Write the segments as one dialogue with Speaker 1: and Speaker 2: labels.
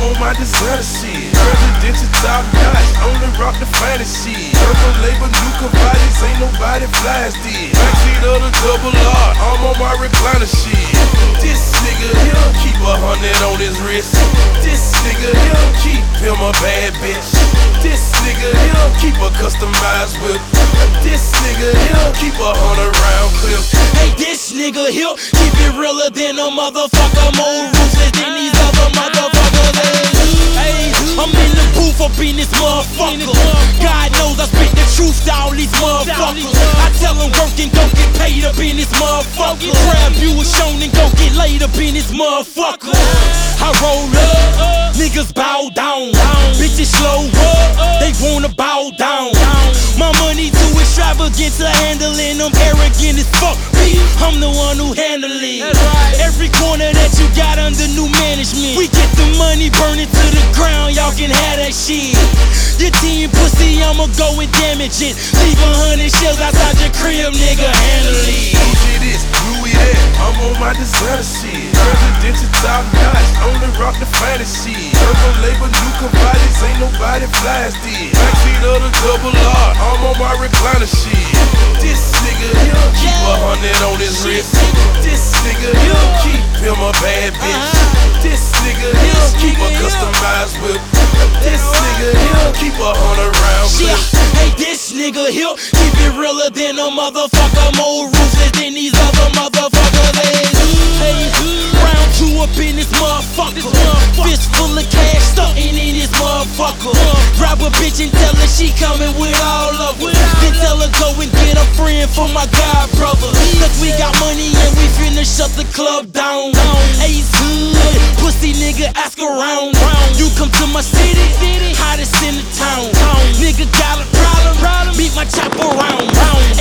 Speaker 1: on my designer shit. Presidential top notch, only rock the fantasy. Purple label, new Cavallis, ain't nobody flies this. Backseat of the double R, I'm on my recliner shit. This nigga here keep 100 on his wrist. This nigga here keep him a bad bitch. This nigga here keep a customized whip. This nigga here keep 100-round clip.
Speaker 2: Hey, this nigga here keep it realer than a motherfucker, more ruthless than these other motherfuckers. Hey, I'm in the booth up in this motherfucker. God knows I spit the truth to all these motherfuckers. I tell them work and don't get paid up in this motherfucker. Grab you a shown and go get laid up in this motherfucker. I roll up, niggas bow down. Bitches slow up, they wanna bow down. My money too extravagant to handling them, arrogant as fuck. I'm the one who handle it. Every corner that you got under new management, we get the money, burn it to the ground, y'all can have that shit. Your team pussy, I'ma go and damage it. Leave 100 shells outside your crib, nigga, handle it.
Speaker 1: Shit is Louis that, I'm on my designer shit. Presidential top notch, only rock the fantasy. Purple label, new Cavallis, ain't nobody flies this. Backseat of the double R, I'm on my recliner shit. This nigga here keep 100 on his wrist. This nigga here keep him a bad bitch. This nigga here keep a customized whip. This nigga here keep 100-round clip.
Speaker 2: Hey, this nigga here keep it realer than a motherfucker, more ruthless than these other motherfuckers. Hey, round two up in this motherfucker. Fist full of cash stuck in this motherfucker. Grab a bitch and tell her she coming with all of us. Then tell her go and get a friend for my god brother. Look, we got money and we finna shut the club down. Ace hood, pussy nigga ask around. You come to my city, hottest in the town. Nigga got a problem, beat my chopper round.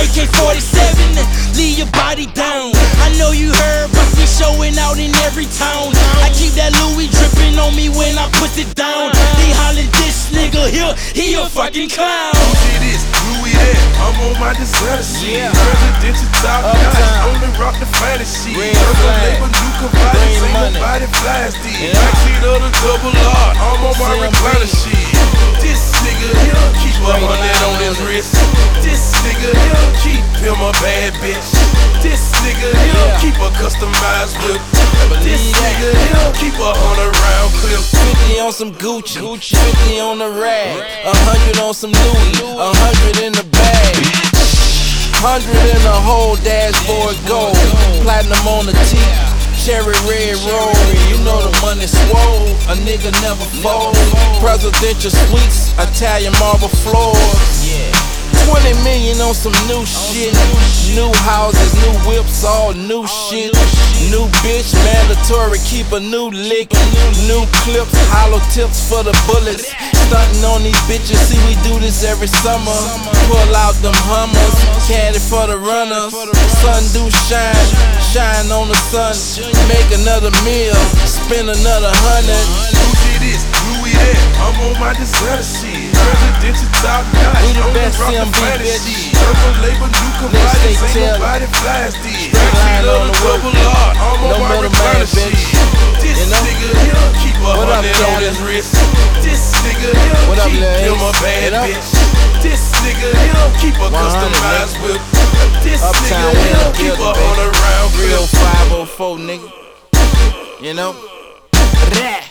Speaker 2: AK-47, leave your body down. I know you heard, but we showing out in every town. I keep that Louis dripping on me when I put it down. They hollin' this nigga here, he a fucking clown.
Speaker 1: Shit is Louis that, I'm on my designer shit. Presidential top notch, only rock the fantasy. Purple label, new Cavallis, ain't nobody flies this. Backseat of the double R, I'm on my recliner shit. This nigga here keep 100 on his wrist. This nigga here keep him a bad bitch. This nigga here keep a customized whip. This nigga here keep 100-round clip.
Speaker 3: 50 on some Gucci, 50 on the rag, 100 on some Louis, 100 in the bag, 100 in the whole dashboard gold, platinum on the teeth, cherry red roll. You know the money swole, a nigga never fold. Presidential suites, Italian marble floors. 20 million on some new shit. New houses, new whips, all new shit. New bitch, mandatory, keep a new lick. New clips, hollow tips for the bullets. Stunting on these bitches, see we do this every summer. Pull out them Hummers, caddy for the runners. Sun do shine, shine on the sun. Make another meal, spend another 100.
Speaker 1: Shit is Louis that, I'm on my designer shit. Presidential top notch,
Speaker 3: We the
Speaker 1: only
Speaker 3: best
Speaker 1: rock the
Speaker 3: CMB,
Speaker 1: fantasy.
Speaker 3: bitch.
Speaker 1: Purple label, new Cavallis, ain't
Speaker 3: tell.
Speaker 1: nobody flies this.
Speaker 3: Line
Speaker 1: Backseat of
Speaker 3: on
Speaker 1: the
Speaker 3: the whip.
Speaker 1: double R, I'm
Speaker 3: No
Speaker 1: on my
Speaker 3: middleman,
Speaker 1: recliner
Speaker 3: bitch.
Speaker 1: shit. This
Speaker 3: You know?
Speaker 1: nigga here keep 100
Speaker 3: up,
Speaker 1: on
Speaker 3: Cali?
Speaker 1: his wrist. This nigga here
Speaker 3: What up,
Speaker 1: keep
Speaker 3: Lil
Speaker 1: him a
Speaker 3: Ace?
Speaker 1: bad
Speaker 3: What up?
Speaker 1: bitch. This nigga here keep a
Speaker 3: 100,
Speaker 1: customized whip. This
Speaker 3: Uptown,
Speaker 1: nigga
Speaker 3: we in
Speaker 1: here
Speaker 3: the
Speaker 1: keep
Speaker 3: building,
Speaker 1: 100-round
Speaker 3: Real
Speaker 1: clip.
Speaker 3: 504, nigga. You know?